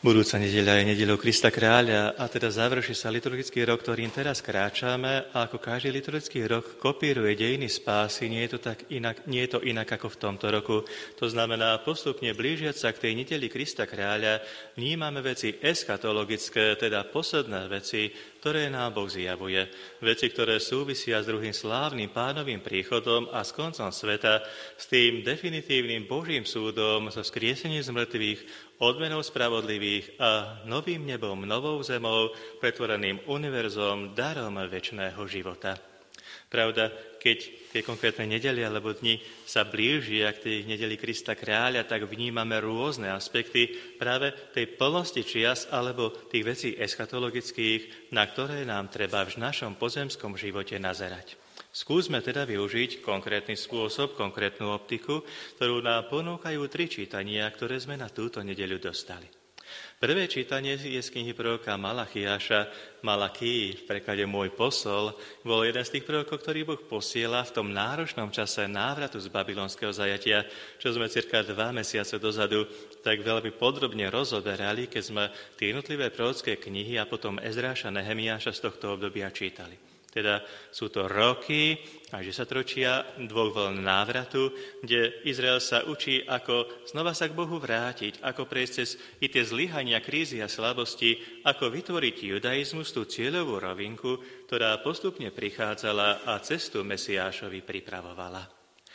Budúca nedeľa je nedeľou Krista Kráľa a teda završí sa liturgický rok, ktorým teraz kráčame a ako každý liturgický rok kopíruje dejiny spásy, nie je to inak ako v tomto roku. To znamená, postupne blížiac sa k tej nedeli Krista Kráľa vnímame veci eschatologické, teda posledné veci, ktoré nám Boh zjavuje. Veci, ktoré súvisia s druhým slávnym pánovým príchodom a s koncom sveta, s tým definitívnym Božím súdom, so vzkriesením z mŕtvych, odmenou spravodlivých a novým nebom, novou zemou, pretvoreným univerzom, darom večného života. Pravda, keď tie konkrétne nedele alebo dni sa blížia k tej nedeli Krista Kráľa, tak vnímame rôzne aspekty práve tej plnosti čias alebo tých vecí eschatologických, na ktoré nám treba v našom pozemskom živote nazerať. Skúsme teda využiť konkrétny spôsob, konkrétnu optiku, ktorú nám ponúkajú 3 čítania, ktoré sme na túto nedeľu dostali. Prvé čítanie je z knihy proroka Malachiáša. Malakí, v preklade môj posol, bol jeden z tých prorokov, ktorý Boh posiela v tom náročnom čase návratu z babylonského zajatia, čo sme cirka 2 mesiace dozadu tak veľmi podrobne rozoberali, keď sme tie jednotlivé prorocké knihy a potom Ezráša, Nehemiáša z tohto obdobia čítali. Teda sú to roky a 10-ročia 2 vln návratu, kde Izrael sa učí, ako znova sa k Bohu vrátiť, ako prejsť cez i tie zlyhania, krízy a slabosti, ako vytvoriť judaizmus, tú cieľovú rovinku, ktorá postupne prichádzala a cestu Mesiášovi pripravovala.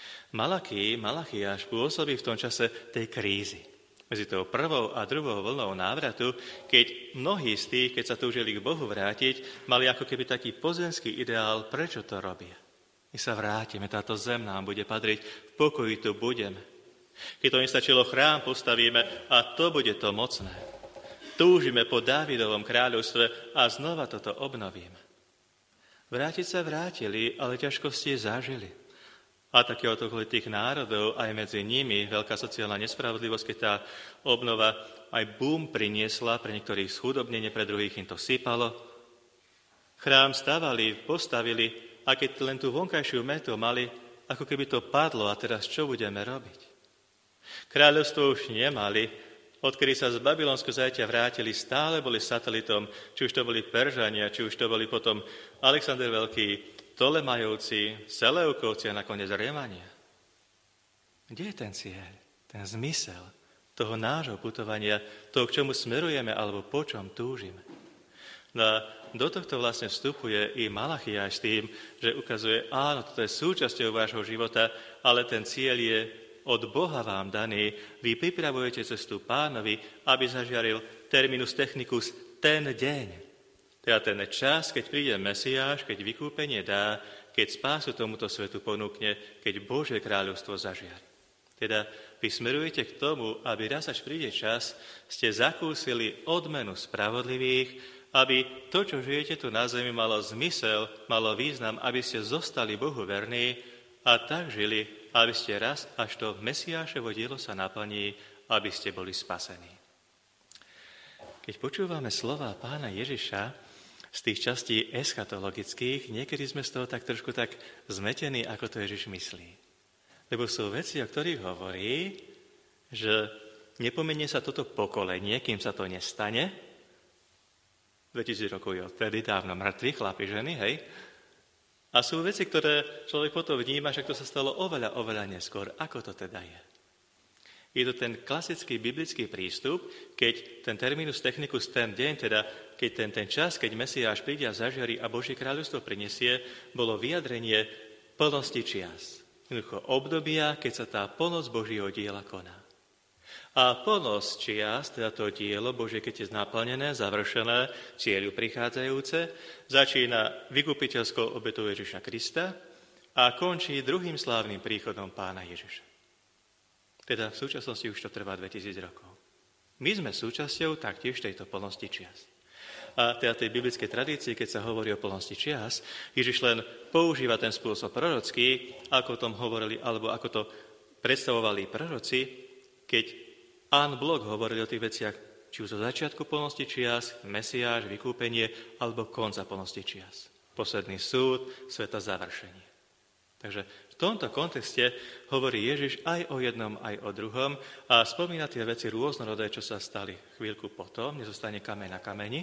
Malachiáš pôsobí v tom čase tej krízy. Medzi tou prvou a druhou vlnou návratu, keď mnohí z tých, keď sa túžili k Bohu vrátiť, mali ako keby taký pozemský ideál, prečo to robia. My sa vrátime, táto zem nám bude patriť, v pokoji tu budeme. Keď to nestačilo, chrám postavíme a to bude to mocné. Túžime po Dávidovom kráľovstve a znova toto obnovíme. Vrátiť sa vrátili, ale ťažkosti zažili. A takéhoto tých národov, aj medzi nimi veľká sociálna nespravodlivosť, keď tá obnova aj boom priniesla, pre niektorých schudobnenie, pre druhých im to sypalo. Chrám stavali, postavili, a keď len tú vonkajšiu metu mali, ako keby to padlo, a teraz čo budeme robiť? Kráľovstvo už nemali, odkedy sa z babylonského zajatia vrátili, stále boli satelitom, či už to boli Peržania, či už to boli potom Alexander Veľký, Ptolemajovci, Seleukovci a nakoniec Rémania. Kde je ten cieľ, ten zmysel toho nášho putovania, toho, k čomu smerujeme alebo po čom túžime? No a do tohto vlastne vstupuje i Malachiáš s tým, že ukazuje, áno, toto je súčasťou vášho života, ale ten cieľ je od Boha vám daný. Vy pripravujete cestu Pánovi, aby zažiaril terminus technicus ten deň. Teda ten čas, keď príde Mesiáš, keď vykúpenie dá, keď spásu tomuto svetu ponúkne, keď Božie kráľovstvo zažiari. Teda vy smerujete k tomu, aby raz až príde čas, ste zakúsili odmenu spravodlivých, aby to, čo žijete tu na zemi, malo zmysel, malo význam, aby ste zostali Bohu verní a tak žili, aby ste raz, až to Mesiášovo dielo sa naplní, aby ste boli spasení. Keď počúvame slova Pána Ježiša, z tých častí eschatologických, niekedy sme z toho tak trošku tak zmetení, ako to Ježiš myslí. Lebo sú veci, o ktorých hovorí, že nepomenie sa toto pokolenie, kým sa to nestane. 2000 rokov je odtedy dávno mŕtvi, chlapi, ženy, hej. A sú veci, ktoré človek potom vníma, že to sa stalo oveľa, oveľa neskôr. Ako to teda je? Je to ten klasický biblický prístup, keď ten terminus technicus ten deň, teda keď ten čas, keď Mesiáš príde a zažiari a Božie kráľovstvo prinesie, bolo vyjadrenie plnosti čias. Jednoducho obdobia, keď sa tá plnosť Božieho diela koná. A plnosť čias, teda to dielo Božie, keď je naplnené, završené, cieľu prichádzajúce, začína vykupiteľskou obetou Ježiša Krista a končí druhým slávnym príchodom Pána Ježiša. Teda v súčasnosti už to trvá 2000 rokov. My sme súčasťou taktiež tejto plnosti čias. A teda tej biblickej tradícii, keď sa hovorí o plnosti čias, Ježiš len používa ten spôsob prorocký, ako o tom hovorili, alebo ako to predstavovali proroci, keď en bloc hovorili o tých veciach, či už zo začiatku plnosti čias, Mesiáš, vykúpenie, alebo konca plnosti čias. Posledný súd, sveta završenie. Takže v tomto kontexte hovorí Ježiš aj o jednom, aj o druhom a spomína tie veci rôznorodé, čo sa stali chvíľku potom, nezostane kameň na kameni.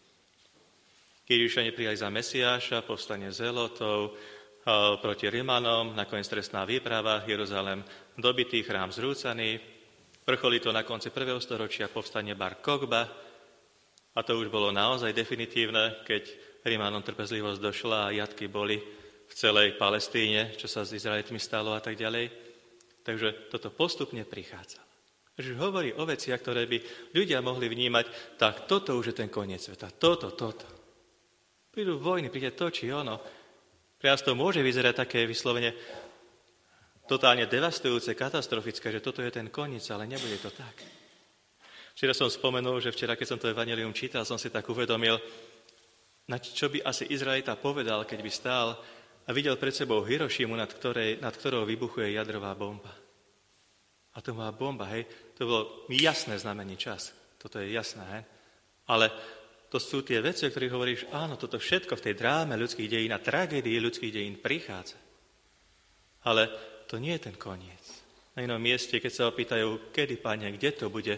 Keď Ježiša neprijali za Mesiáša, povstane zelotov proti Rimanom, nakoniec trestná výprava, Jeruzalém dobitý, chrám zrúcaný, vrcholí to na konci 1. storočia, povstane Bar Kokba a to už bolo naozaj definitívne, keď Rimanom trpezlivosť došla a jatky boli v celej Palestíne, čo sa s Izraelitmi stalo a tak ďalej. Takže toto postupne prichádza. Ježiš hovorí o veciach, ktoré by ľudia mohli vnímať, tak toto už je ten koniec sveta, toto. Prídu vojny, príde to, či ono. Pre nás to môže vyzerať také vyslovene totálne devastujúce, katastrofické, že toto je ten koniec, ale nebude to tak. Včera som spomenul, že včera, keď som to evanjelium čítal, som si tak uvedomil, na čo by asi Izraelita povedal, keď by stál a videl pred sebou Hirošimu, nad ktorou vybuchuje jadrová bomba. Atomová bomba, hej, to bolo jasné znamenie čas. Toto je jasné, hej. Ale to sú tie veci, o ktorých hovoríš, áno, toto všetko v tej dráme ľudských dejín a tragédii ľudských dejín prichádza. Ale to nie je ten koniec. Na inom mieste, keď sa opýtajú, kedy, Pane, kde to bude,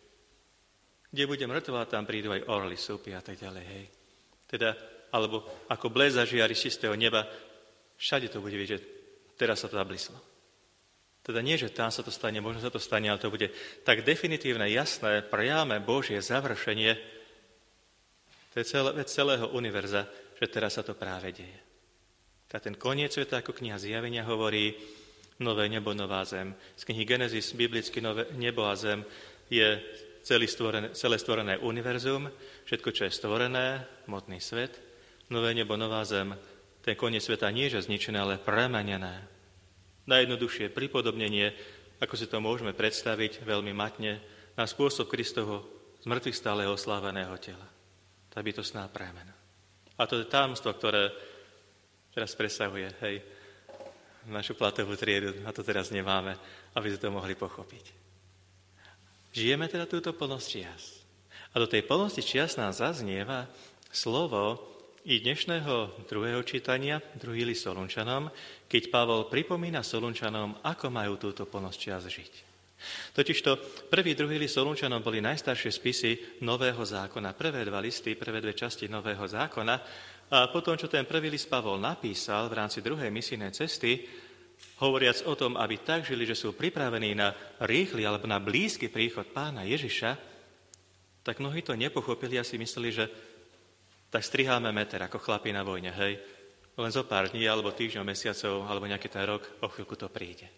kde bude mŕtva, tam prídu aj orly, súpy a tak ďalej, hej. Teda, alebo ako blesk zažiari z čistého neba, všade to bude vidieť, teraz sa to zablislo. Teda nie, že tam sa to stane, možno sa to stane, ale to bude tak definitívne, jasné, priame Božie završenie, to je vec celého univerza, že teraz sa to práve deje. Tá ten koniec sveta, ako kniha Zjavenia hovorí, nové nebo, nová zem. Z knihy Genesis, biblicky nové nebo a zem, je celé stvorené univerzum, všetko, čo je stvorené, hmotný svet, nové nebo, nová zem, ten koniec sveta nie je zničené, ale premenené. Najjednoduchšie pripodobnenie, ako si to môžeme predstaviť veľmi matne, na spôsob Kristovho zmrtvých stáleho sláveného tela. Tá bytostná premena. A to je tajomstvo, ktoré teraz presahuje, hej, našu platovú triedu, a to teraz nemáme, aby sme to mohli pochopiť. Žijeme teda túto plnosť čias. A do tej plnosti čias nám zaznieva slovo i dnešného druhého čítania, druhý list Solunčanom, keď Pavol pripomína Solunčanom, ako majú túto plnosť čias žiť. Totižto prvý, druhý list Solunčanom boli najstaršie spisy Nového zákona, prvé dva listy, prvé dve časti Nového zákona a potom, čo ten prvý list Pavol napísal v rámci druhej misijnej cesty, hovoriac o tom, aby tak žili, že sú pripravení na rýchly alebo na blízky príchod Pána Ježiša, tak mnohí to nepochopili a si mysleli, že tak striháme meter ako chlapi na vojne, hej. Len zo pár dní, alebo týždňov, mesiacov, alebo nejaký ten rok, o chvíľku to príde.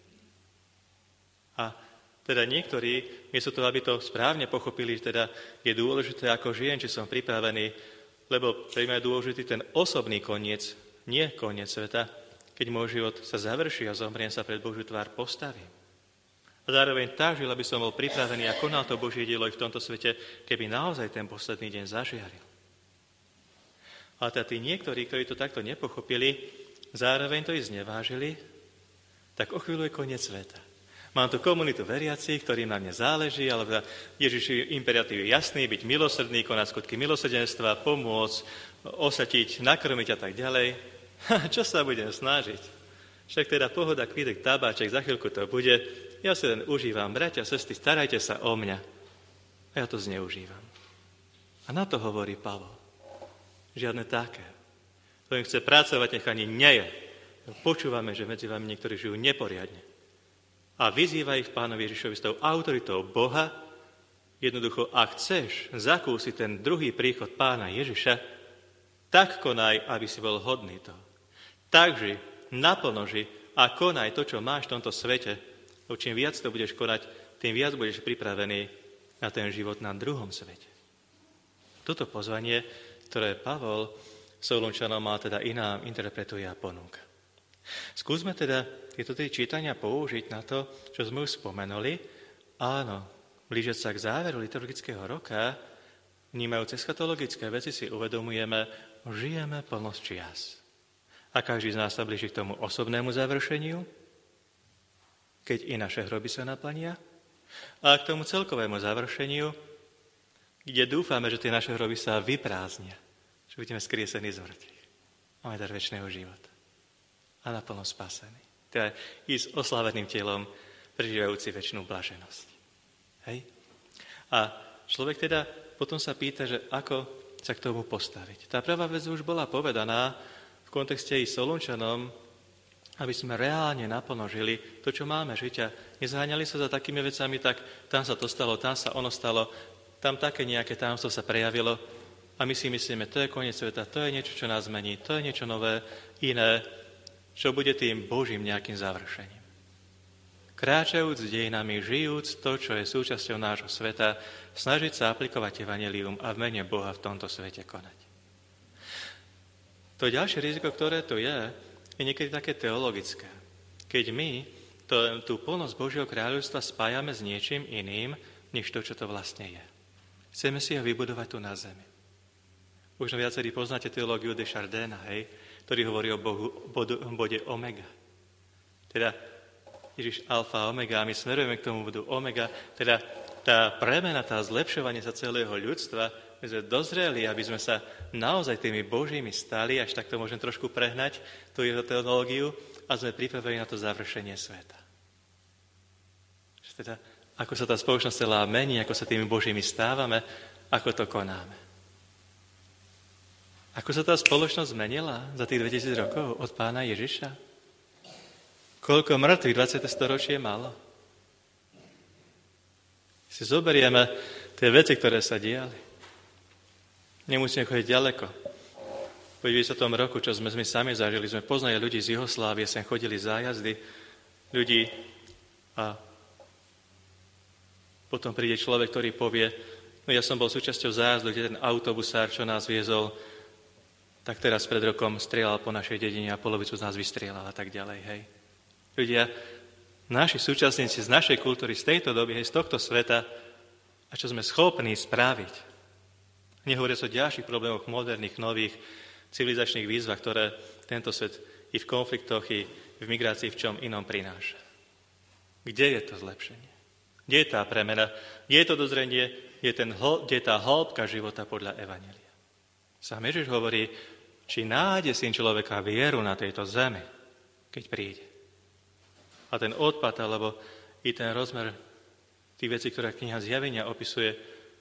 A teda niektorí, miesto toho, aby to správne pochopili, teda je dôležité, ako žijem, či som pripravený, lebo pre mňa je dôležitý ten osobný koniec, nie koniec sveta, keď môj život sa završí a zomriem sa pred Božiu tvár postavím. A zároveň tak žil, aby som bol pripravený a konal to Božie dielo aj v tomto svete, keby naozaj ten posledný deň zažiaril. A teda tí niektorí, ktorí to takto nepochopili, zároveň to i znevážili, tak o chvíľu je koniec sveta. Mám tu komunitu veriacich, ktorým na mne záleží, ale Ježiš imperatív je jasný, byť milosrdný, konať skutky milosrdenstva, pomôcť, osatiť, nakrmiť a tak ďalej. Čo sa budem snažiť? Však teda pohoda, kvídek, tabáček, za chvíľku to bude. Ja si len užívam, bratia, sestry, starajte sa o mňa. A ja to zneužívam. A na to hovorí Pavol. Žiadne také. Kto im chce pracovať, nech ani nie je. Počúvame, že medzi vami niektorí žijú neporiadne. A vyzýva ich Pánovi Ježišovi s tou autoritou Boha. Jednoducho, ak chceš zakúsiť ten druhý príchod Pána Ježiša, tak konaj, aby si bol hodný toho. Takže naplno ži a konaj to, čo máš v tomto svete. Lebo čím viac to budeš konať, tým viac budeš pripravený na ten život na druhom svete. Toto pozvanie, ktoré Pavol Solunčanom má teda inám interpretuje a ponúka. Skúsme teda tieto čítania použiť na to, čo sme už spomenuli. Áno, blížiac sa k záveru liturgického roka, vnímajúce eschatologické veci si uvedomujeme, žijeme plnosť čias. A každý z nás sa blíži k tomu osobnému završeniu, keď i naše hroby sa naplnia, a k tomu celkovému završeniu, kde dúfame, že tie naše hroby sa vyprázdnia, že budeme skriesení z mŕtvych. Máme dar večného života. a naplno spasený. Teda i s oslaveným telom, prežívajúci večnú blaženosť. Hej? A človek teda potom sa pýta, že ako sa k tomu postaviť. Tá prvá vec už bola povedaná v kontexte i Solunčanom, aby sme reálne naplno žili to, čo máme žiť a nezháňali sa za takými vecami, tak tam sa to stalo, tam sa ono stalo, tam také nejaké tajomstvo sa prejavilo a my si myslíme, to je koniec sveta, to je niečo, čo nás zmení, to je niečo nové, iné, čo bude tým Božím nejakým završením. Kráčajúc dejinami, žijúc to, čo je súčasťou nášho sveta, snažiť sa aplikovať evanjelium a v mene Boha v tomto svete konať. To ďalšie riziko, ktoré tu je niekedy také teologické. Keď my tú plnosť Božieho kráľovstva spájame s niečím iným, než to, čo to vlastne je. Chceme si ho vybudovať tu na zemi. Možno viacerí poznáte teológiu de Chardena, hej, ktorý hovorí o bode omega. Teda Ježiš alfa a omega a my smerujeme k tomu bodu omega, teda tá premena, tá zlepšovanie sa celého ľudstva, my sme dozreli, aby sme sa naozaj tými Božími stali, až tak to môžem trošku prehnať, tú jeho teológiu, a sme pripravení na to završenie sveta. Teda, ako sa tá spoločnosť celá mení, ako sa tými Božími stávame, ako to konáme. Ako sa tá spoločnosť zmenila za tých 2000 rokov od Pána Ježiša? Koľko mŕtvych 20. storočie malo? Si zoberieme tie veci, ktoré sa diali. Nemusíme chodiť ďaleko. Po 90. roku, čo sme sami zažili, sme poznali ľudí z Juhoslávie, sem chodili zájazdy, ľudí a potom príde človek, ktorý povie, no ja som bol súčasťou zájazdu, kde ten autobusár, čo nás viezol, tak teraz pred rokom strieľal po našej dedine a polovicu z nás vystrieľal a tak ďalej, hej. Ľudia, naši súčasníci z našej kultúry, z tejto doby, z tohto sveta, a čo sme schopní spraviť. Nehovoria sa o ďalších problémoch moderných, nových civilizačných výzvach, ktoré tento svet i v konfliktoch, i v migrácii v čom inom prináša. Kde je to zlepšenie? Kde je tá premena? Kde je to dozrenie? Kde je tá hĺbka života podľa evanjelia? Sám Ježiš hovorí, či nájde Syn človeka vieru na tejto zemi, keď príde. A ten odpad, alebo i ten rozmer tých vecí, ktoré kniha Zjavenia opisuje,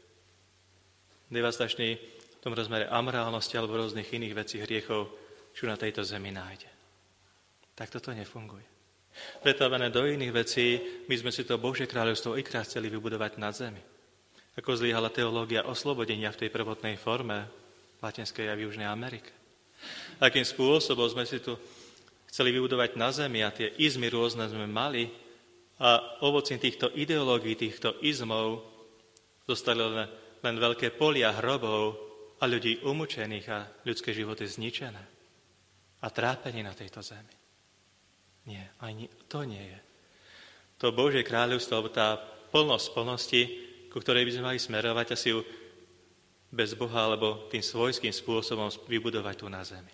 devastačný v tom rozmere amorálnosti alebo rôznych iných vecí, hriechov, čo na tejto zemi nájde. Tak toto nefunguje. Pretavené do iných vecí, my sme si to Božie kráľovstvo ikrát chceli vybudovať na zemi. Ako zlyhala teológia oslobodenia v tej prvotnej forme v Latinskej a v Južnej Amerike. Akým spôsobom sme si tu chceli vybudovať na zemi a tie izmy rôzne sme mali a ovocím týchto ideológií, týchto izmov zostali len veľké polia hrobov a ľudí umúčených a ľudské životy zničené a trápenie na tejto zemi. Nie, ani to nie je. To Božie kráľovstvo, alebo tá plnosť plnosti, ku ktorej by sme mali smerovať a si ju bez Boha alebo tým svojským spôsobom vybudovať tu na zemi.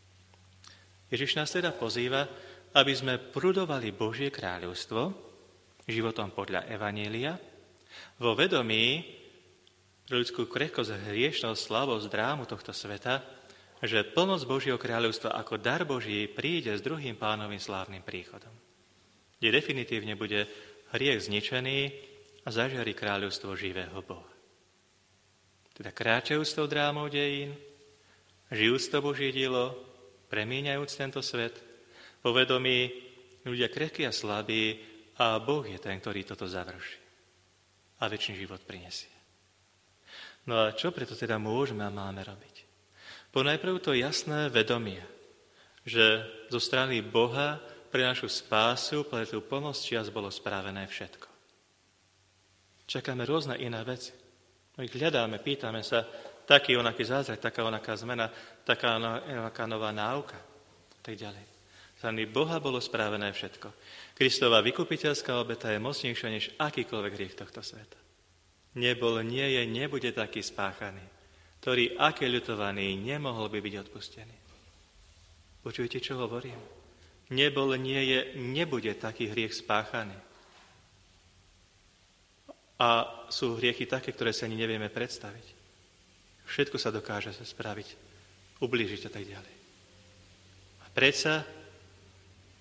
Ježiš nás teda pozýva, aby sme prudovali Božie kráľovstvo životom podľa evanjelia, vo vedomí pre ľudskú krehkosť, hriešnosť, slabosť, drámu tohto sveta, že plnosť Božieho kráľovstva ako dar Boží príde s druhým Pánovým slávnym príchodom, kde definitívne bude hriech zničený a zažiari kráľovstvo živého Boha. Teda kráčajúc tou drámou dejín, žijúc to Božie dielo, premieňajúc tento svet, po vedomí ľudia krehkí a slabí a Boh je ten, ktorý toto završí a večný život prinesie. No a čo preto teda môžeme a máme robiť? Ponajprv to jasné vedomie, že zo strany Boha pre našu spásu, pre tú plnosť čias bolo spravené všetko. Čakáme rôzne iné veci. My ich hľadáme, pýtame sa, taký onaký zázrak, taká onaká zmena, taká onaká nová náuka, tak ďalej. Strany Boha bolo spravené všetko. Kristova vykupiteľská obeta je mocnejšia než akýkoľvek hriech tohto sveta. Nebol, nie je, nebude taký spáchaný, ktorý, aký ľutovaný, nemohol by byť odpustený. Počujete, čo hovorím? Nebol, nie je, nebude taký hriech spáchaný. A sú hriechy také, ktoré sa ani nevieme predstaviť. Všetko sa dokáže spraviť, ublížiť a tak ďalej. A predsa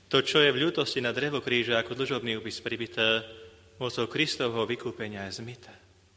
To, čo je v ľutosti na drevo kríža ako dlžobný úpis pribité, mocou Kristovho vykúpenia je zmité.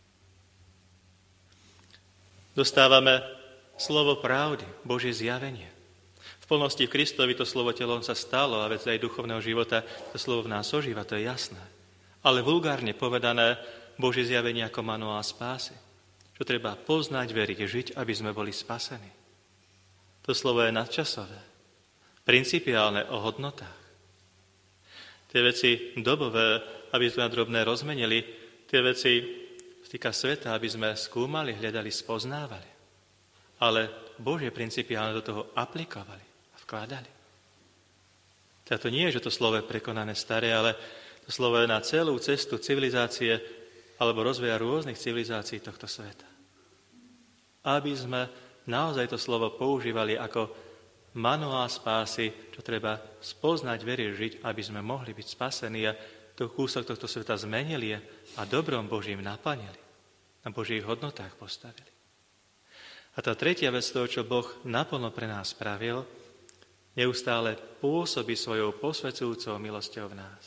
Dostávame slovo pravdy, Božie zjavenie. V plnosti v Kristovi to slovo telom sa stalo a vec aj duchovného života to slovo v nás ožíva, to je jasné. Ale vulgárne povedané, Božie zjavenie ako manuál spásy. Čo treba poznať, veriť, žiť, aby sme boli spasení. To slovo je nadčasové, principiálne o hodnotách. Tie veci dobové, aby sme na drobné rozmenili, tie veci z týka sveta, aby sme skúmali, hľadali, spoznávali. Ale Božie principiálne do toho aplikovali a vkladali. Teda to nie je, že to slovo je prekonané staré, ale to slovo je na celú cestu civilizácie alebo rozvoja rôznych civilizácií tohto sveta. Aby sme naozaj to slovo používali ako manuál spásy, čo treba spoznať, veriť, žiť, aby sme mohli byť spasení a to kúsok tohto sveta zmenili a dobrom Božím naplnili, na Božích hodnotách postavili. A tá tretia vec toho, čo Boh naplno pre nás spravil, neustále pôsobí svojou posvedzujúcou milosťou v nás.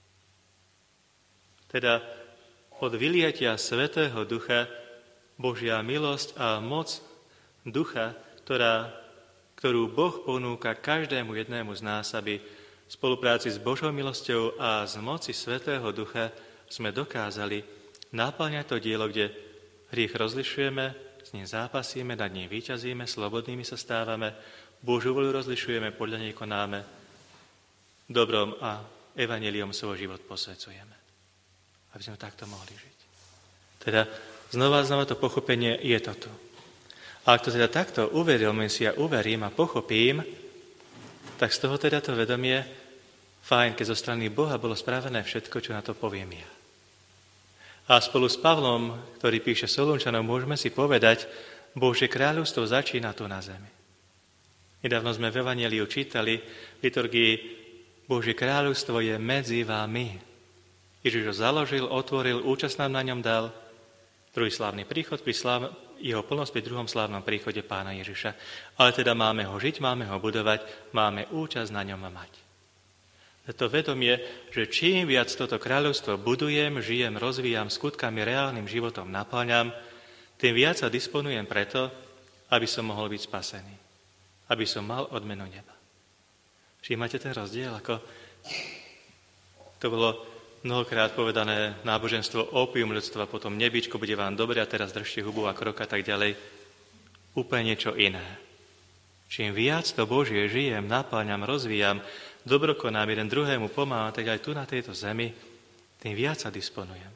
Teda od vyliatia Svätého Ducha Božia milosť a moc Ducha, ktorú Boh ponúka každému jednému z nás, aby v spolupráci s Božou milosťou a z moci Svätého Ducha sme dokázali naplňať to dielo, kde hriech rozlišujeme, s ním zápasíme, nad ním víťazíme, slobodnými sa stávame, Božiu voľu rozlišujeme, podľa nej konáme, dobrom a evanjeliom svoj život posvedzujeme. Aby sme takto mohli žiť. Teda znova to pochopenie je toto. A ak to teda takto uvedomím si a uverím a pochopím, tak z toho teda to vedomie, fajn, keď zo strany Boha bolo spravené všetko, čo na to poviem ja. A spolu s Pavlom, ktorý píše Solunčanom, môžeme si povedať, Božie kráľovstvo začína tu na zemi. Nedávno sme v Evanjeliu čítali v liturgii Božie kráľovstvo je medzi vami. Ježiš ho založil, otvoril, účasť nám na ňom dal. Druhý slávny príchod, jeho plnosť pri druhom slávnom príchode Pána Ježiša. Ale teda máme ho žiť, máme ho budovať, máme účasť na ňom mať. To vedomie, že čím viac toto kráľovstvo budujem, žijem, rozvíjam, skutkami, reálnym životom naplňam, tým viac sa disponujem preto, aby som mohol byť spasený. Aby som mal odmenu neba. Všímate ten rozdiel? Ako to bolo mnohokrát povedané náboženstvo opium ľudstva, potom nebičko, bude vám dobre a teraz držte hubu a krok a tak ďalej. Úplne niečo iné. Čím viac to Božie žijem, naplňam, rozvíjam, dobrokonám, jeden druhému pomáham, tak aj tu na tejto zemi, tým viac sa disponujem.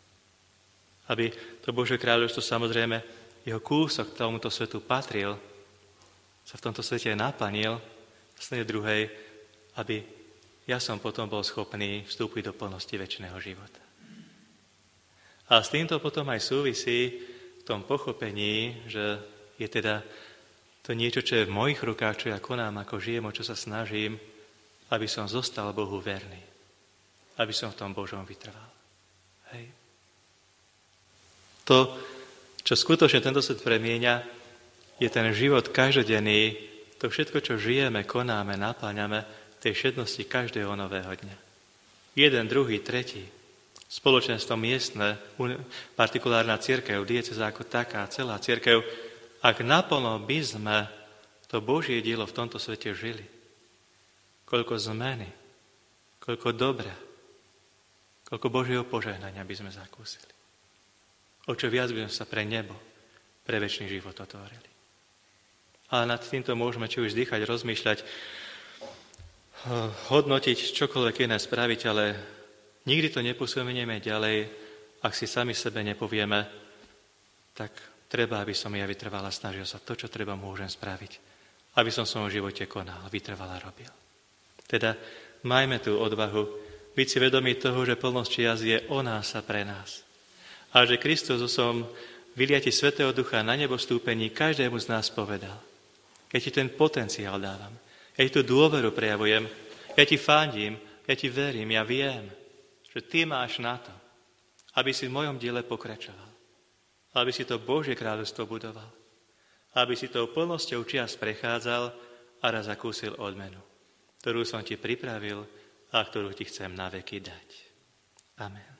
Aby to Božie kráľovstvo, samozrejme, jeho kúsok tomuto svetu patril, sa v tomto svete naplnil, v strane druhej, aby ja som potom bol schopný vstúpiť do plnosti večného života. A s týmto potom aj súvisí v tom pochopení, že je teda to niečo, čo je v mojich rukách, čo ja konám, ako žijem, o čo sa snažím, aby som zostal Bohu verný. Aby som v tom Božom vytrval. Hej. To, čo skutočne tento svet premieňa, je ten život každodenný, to všetko, čo žijeme, konáme, napáňame, tej všednosti každého nového dňa. Jeden, druhý, tretí, spoločenstvo miestne, partikulárna cirkev, diecéza ako taká, celá cirkev, ak naplno by sme to Božie dielo v tomto svete žili, koľko zmeny, koľko dobra, koľko Božieho požehnania by sme zakúsili. O čo viac by sme sa pre nebo, pre večný život otvorili. A nad týmto môžeme či už dýchať, rozmýšľať, hodnotiť, čokoľvek iné spraviť, ale nikdy to neposunieme ďalej, ak si sami sebe nepovieme, tak treba, aby som ja vytrval a snažil sa to, čo treba, môžem spraviť, aby som v svojom živote konal, vytrval a robil. Teda majme tú odvahu byť si vedomí toho, že plnosť čias je o nás a pre nás. A že Kristus som vyliati Svätého Ducha na nebo vstúpení každému z nás povedal. Ja ti ten potenciál dávam. Ja ti tú dôveru prejavujem. Ja ti fandím, ja ti verím, ja viem, že ty máš na to, aby si v mojom diele pokračoval. Aby si to Božie kráľovstvo budoval. Aby si tou plnosťou čias prechádzal a raz zakúsil odmenu. ktorú som ti pripravil a ktorú ti chcem na veky dať. Amen.